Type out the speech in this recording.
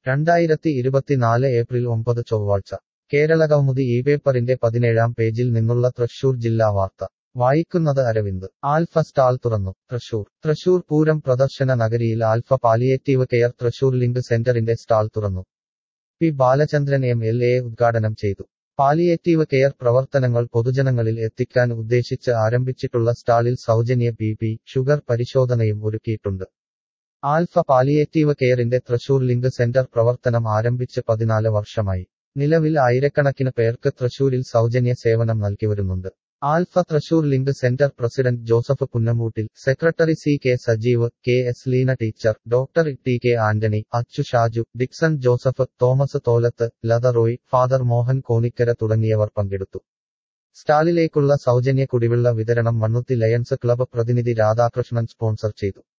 2024 April 9 ചൊവ്വാഴ്ച കേരളകൗമുദി ഈ പേപ്പറിന്റെ 17-ാം പേജിൽ നിന്നുള്ള തൃശൂർ ജില്ലാ വാർത്ത വായിക്കുന്നത് അരവിന്ദ്. ആൽഫ സ്റ്റാൾ തുറന്നു. തൃശൂർ പൂരം പ്രദർശന നഗരിയിൽ alpha palliative care Thrissur link സെന്ററിന്റെ സ്റ്റാൾ തുറന്നു. പി ബാലചന്ദ്രൻ MLA ഉദ്ഘാടനം ചെയ്തു. പാലിയേറ്റീവ് കെയർ പ്രവർത്തനങ്ങൾ പൊതുജനങ്ങളിൽ എത്തിക്കാൻ ഉദ്ദേശിച്ച് ആരംഭിച്ചിട്ടുള്ള സ്റ്റാളിൽ സൗജന്യ BP, ഷുഗർ പരിശോധനയും ഒരുക്കിയിട്ടുണ്ട്. ആൽഫ പാലിയേറ്റീവ് കെയറിന്റെ തൃശൂർ ലിങ്ക് സെന്റർ പ്രവർത്തനം ആരംഭിച്ച് 14 വർഷമായി. നിലവിൽ ആയിരക്കണക്കിന് പേർക്ക് തൃശൂരിൽ സൗജന്യ സേവനം നൽകിവരുന്നുണ്ട്. Alpha Thrissur link centre president Joseph Punnamoottil, secretary CK Sajeev, KS Leena teacher, doctor TK Antony, Achu Shaju, Dixon Joseph, Thomas Tholath, Latha Roy, father Mohan Konikkara തുടങ്ങിയവർ പങ്കെടുത്തു. സ്റ്റാളിലേക്കുള്ള സൗജന്യ കുടിവെള്ള വിതരണം മണ്ണുത്തി ലയൺസ് ക്ലബ് പ്രതിനിധി രാധാകൃഷ്ണൻ സ്പോൺസർ ചെയ്തു.